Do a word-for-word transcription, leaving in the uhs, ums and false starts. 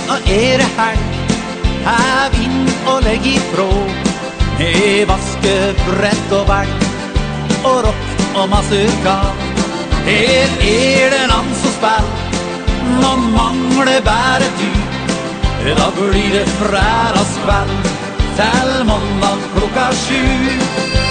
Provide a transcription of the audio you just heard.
Nå er det helg, hev inn og legg ifrå, med vaskebrett og vegg, og rock og mazurka. Her er det dans og spill, nå mangler bare du. Da blir det fredagskveld til mandag klokka sju.